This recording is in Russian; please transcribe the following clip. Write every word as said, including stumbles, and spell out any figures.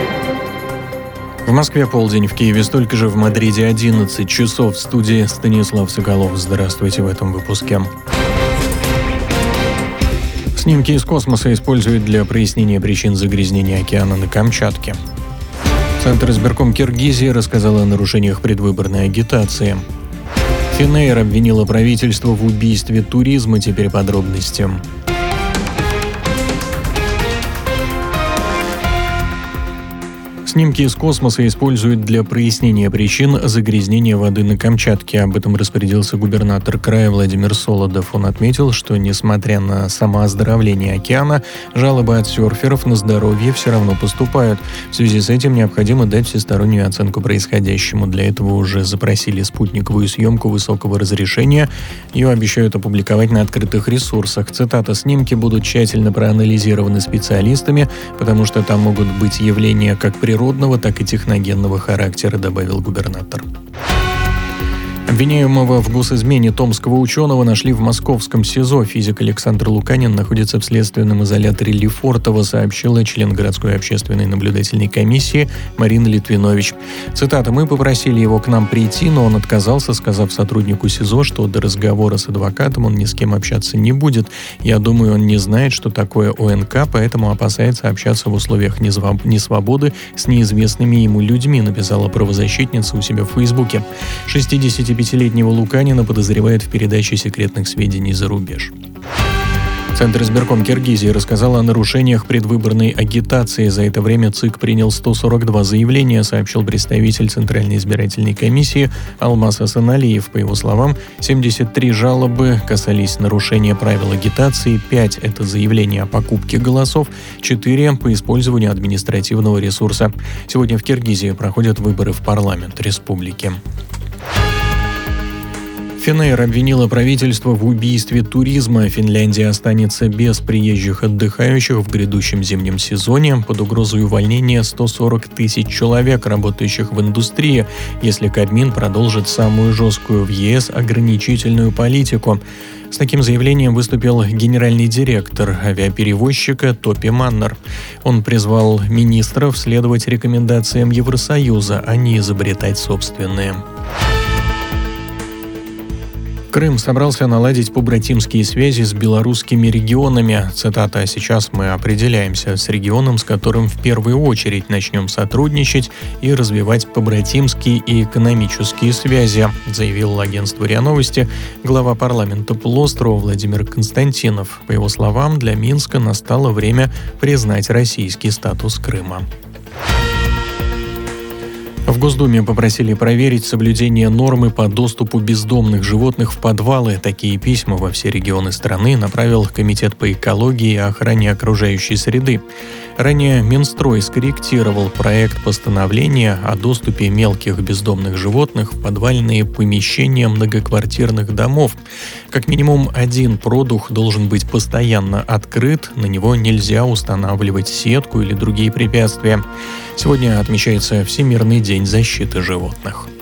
В Москве полдень, в Киеве столько же, в Мадриде одиннадцать часов. В студии Станислав Соколов. Здравствуйте в этом выпуске. Снимки из космоса используют для прояснения причин загрязнения океана на Камчатке. Центр избирком Киргизии рассказал о нарушениях предвыборной агитации. Финэйр обвинила правительство в убийстве туризма. Теперь подробности. Снимки из космоса используют для прояснения причин загрязнения воды на Камчатке. Об этом распорядился губернатор края Владимир Солодов. Он отметил, что, несмотря на самооздоровление океана, жалобы от серферов на здоровье все равно поступают. В связи с этим необходимо дать всестороннюю оценку происходящему. Для этого уже запросили спутниковую съемку высокого разрешения. Ее обещают опубликовать на открытых ресурсах. Цитата: «Снимки будут тщательно проанализированы специалистами, потому что там могут быть явления как природные, так и техногенного характера», добавил губернатор. Обвиняемого в госизмене томского ученого нашли в московском СИЗО. Физик Александр Луканин находится в следственном изоляторе Лефортово, сообщила член городской общественной наблюдательной комиссии Марина Литвинович. Цитата: «Мы попросили его к нам прийти, но он отказался, сказав сотруднику СИЗО, что до разговора с адвокатом он ни с кем общаться не будет. Я думаю, он не знает, что такое ОНК, поэтому опасается общаться в условиях несвободы с неизвестными ему людьми», написала правозащитница у себя в Фейсбуке. шестидесятипятилетнего Луканина подозревают в передаче секретных сведений за рубеж. Центр избирком Киргизии рассказал о нарушениях предвыборной агитации. За это время ЦИК принял сто сорок два заявления, сообщил представитель Центральной избирательной комиссии Алмаз Асаналиев. По его словам, семьдесят три жалобы касались нарушения правил агитации, пять – это заявления о покупке голосов, четыре – по использованию административного ресурса. Сегодня в Киргизии проходят выборы в парламент республики. Финэйр обвинила правительство в убийстве туризма. Финляндия останется без приезжих отдыхающих в грядущем зимнем сезоне. Под угрозой увольнения сто сорок тысяч человек, работающих в индустрии, если Кабмин продолжит самую жесткую в ЕС ограничительную политику. С таким заявлением выступил генеральный директор авиаперевозчика Топи Маннер. Он призвал министров следовать рекомендациям Евросоюза, а не изобретать собственные. Крым собрался наладить побратимские связи с белорусскими регионами. Цитата: «Сейчас мы определяемся с регионом, с которым в первую очередь начнем сотрудничать и развивать побратимские и экономические связи», заявил агентству РИА Новости глава парламента полуострова Владимир Константинов. По его словам, для Минска настало время признать российский статус Крыма. В Госдуме попросили проверить соблюдение нормы по доступу бездомных животных в подвалы. Такие письма во все регионы страны направил Комитет по экологии и охране окружающей среды. Ранее Минстрой скорректировал проект постановления о доступе мелких бездомных животных в подвальные помещения многоквартирных домов. Как минимум один продух должен быть постоянно открыт, на него нельзя устанавливать сетку или другие препятствия. Сегодня отмечается Всемирный день защиты животных.